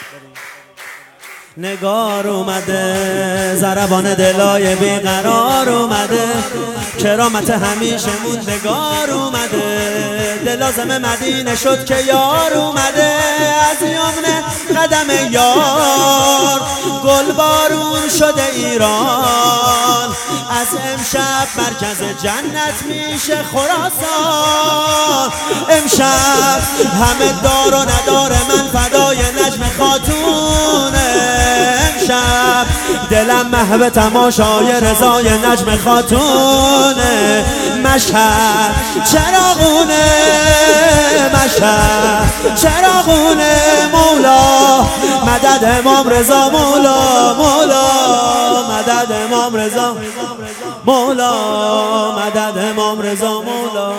نگار اومده ضربان دلای بیقرار اومده، کرامت همیشه موندگار اومده، دل لازم مدینه شد که یار اومده، از یمن قدم یار گل بارون شده ایران، از امشب مرکز جنت میشه خراسان، امشب همه دار و ندار من فدای نجم خاتونه، امشب دلم محو تماشای رضای نجم خاتونه، مشهد چراغونه، مشهد چراغونه، مولا مدد امام رضا، مولا مولا مدد امام رضا، مولا مدد امام رضا، مولا.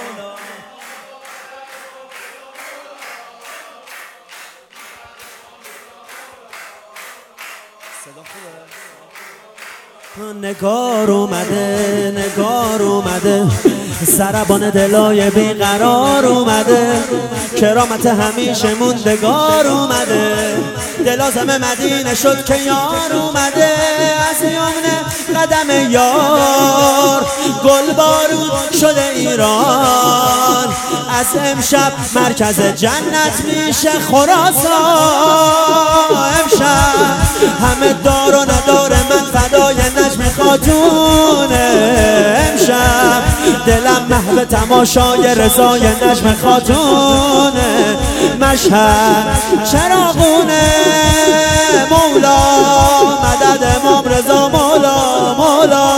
نگار اومده، نگار اومده، ضربان دلای بیقرار اومده، کرامت همیشه موندگار اومده، دل لازم مدینه شد که یار اومده، از یمن قدم یار گل بارون شده ایران، از امشب مرکز جنت میشه خراسان، امشب همه دار و ندار من فدای نجم خاتونه، امشب دلم محو تماشای رضای نجم خاتونه، مشهد چراغونه، مولا مدد امام رضا، مولا مولا.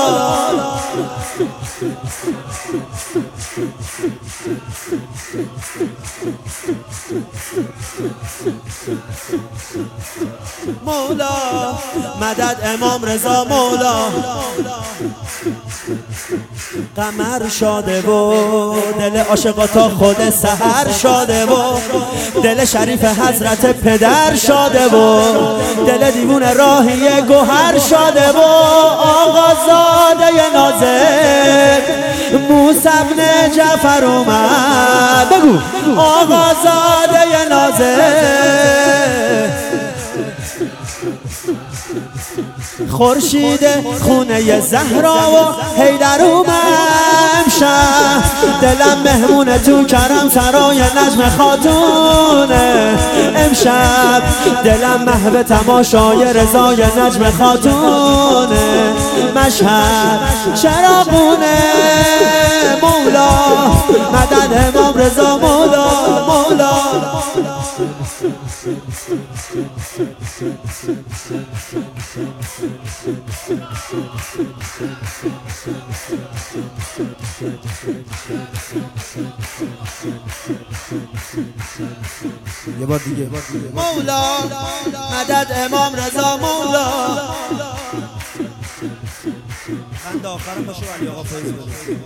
مولا مدد امام رضا، مولا. قمر شاده و دل عاشقا تا خود سحر شاده و دل شریف حضرت پدر شاده و دل دیوون راهی گوهر شاده و آقازاده نازک موسی بن جعفر اومد، بگو آقازاده نازک خورشید خونه زهرا و حیدر اومد، امشب دلم مهمونه تو کرم سرای نجم خاتونه، امشب دلم محو تماشای رضای نجم خاتونه، مشهد چراغونه، مولا مدد امام رضا، مولا مولا. یه بار دیگه مولا مدد امام رضا، مولا. خنده آخرم باشه ولی آقا فیض بده.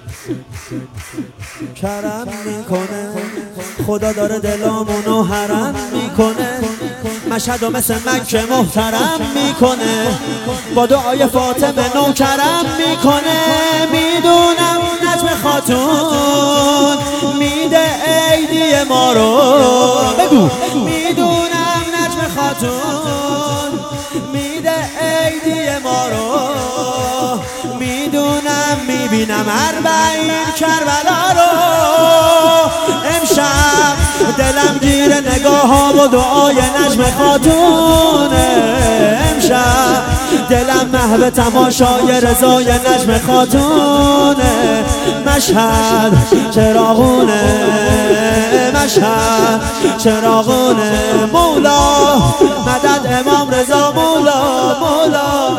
کرم میکنه خدا داره دلامونو حرم میکنه، مشهد و مثل مکه محترم میکنه، با دعای فاطمه نوکرم میکنه، میدونم نجم خاتون میده عیدی ما رو، بگو میدونم نجم خاتون میده عیدی ما رو، میدونم میبینم اربعین کربلا رو، امشب دلم گیر نگاه و دعای نجم خاتونه، امشب دلم محو تماشای رضای نجم خاتونه، مشهد چراغونه، مشهد چراغونه، مولا مدد امام رضا، مولا مولا.